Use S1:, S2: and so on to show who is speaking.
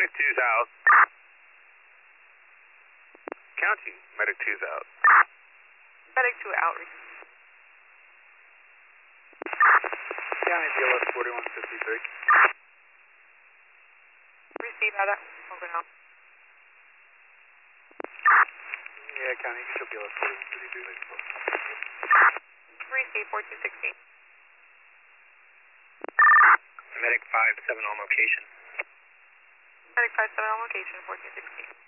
S1: Medic 2's out. County, Medic 2's out.
S2: Medic 2 out.
S3: County BLS 4153.
S2: Receive out. Over now.
S3: Yeah, County, you should BLS 4153.
S2: Receive 4216.
S1: Medic 5-7 on location.
S2: Medic 5-7 on location, 1416.